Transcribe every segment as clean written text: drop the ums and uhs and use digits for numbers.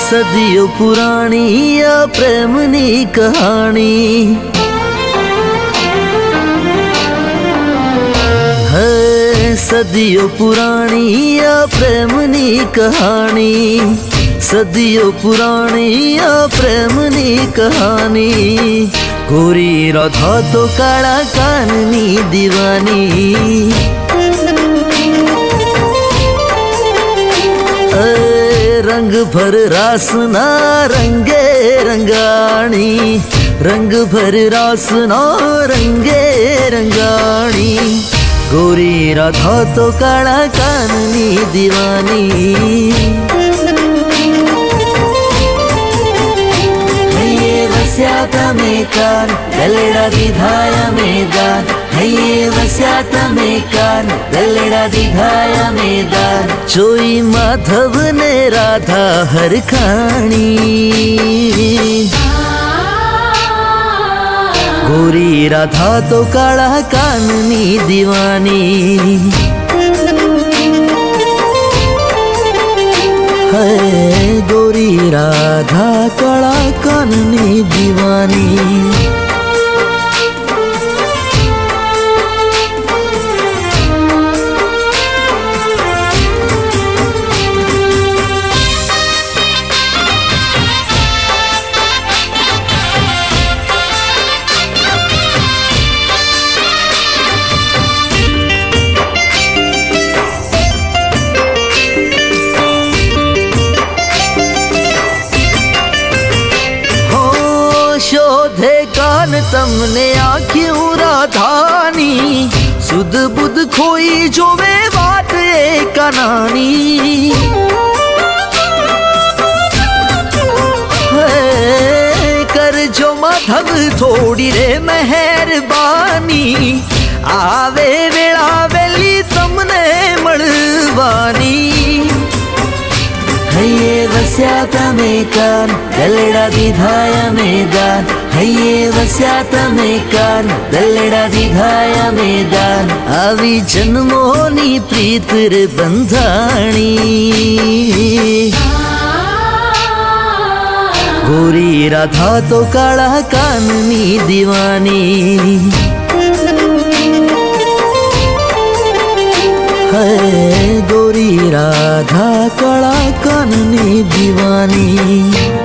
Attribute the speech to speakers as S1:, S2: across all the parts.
S1: सदियों पुरानी या प्रेमनी कहानी है, सदियों पुरानी या प्रेमनी कहानी, सदियों पुरानी या प्रेमनी कहानी। गोरी राधा तो काला काननी दीवानी, रंग भर रासना रंगे रंगाणी, रंग भर रासना रंगे रंगाणी। गोरी राधा तो काला काननी दीवानी। हये वस्यात में कान दलड़ा दिधाया मैदान, हये वस्यात में कान दलड़ा दिधाया मैदान। जोई माधव ने राधा हर खानी, गोरी राधा तो काला काननी दीवानी। है गोरी राधा काला काननी दीवानी। शोधे कान तमने आँखियों राधानी, सुध बुध खोई जो वे बात एक नानी। कर जो माधव थोड़ी रे मेहरबानी, आवे वेला वेली तमने मड़वानी। हये वस्यात में कान दलड़ा दिधाया मैदान, हये वस्यात में कान दलड़ा दिधाया मैदान। आवी जन्मोनी प्रीत रे बंधाणी, गोरी राधा तो काला काननी दीवानी। है गोरी राधा काला काननी दीवानी।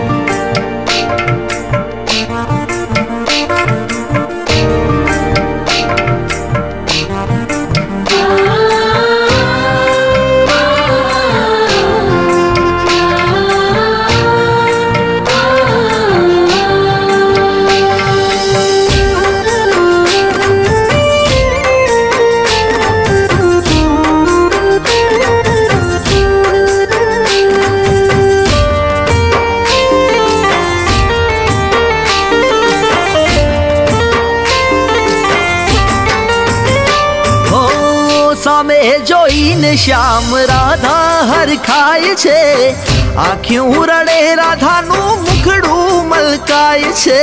S1: सामे जोईने श्याम राधा हर खाय छे, आँखियों रड़े राधा नु मुखड़ू मलकाय छे।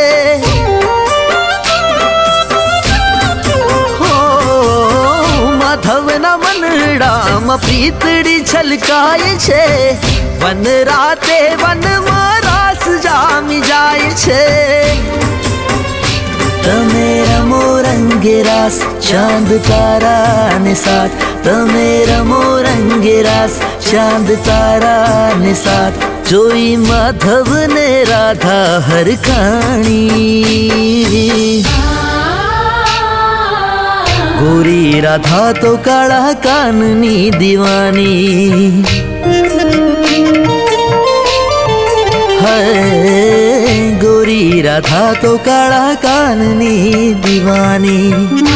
S1: हो माधव ना मनडाम प्रीतड़ी छलकाय छे, वन राते वन में रास जामी जाय छे। तमे रमो रंगे रास चांद तारा ने साथ, तमे रमो रंगे रास चांद तारा ने साथ। जोई माधव ने राधा हर खानी, गोरी राधा तो काला काननी दीवानी। है गोरी राधा तो काला काननी दीवानी।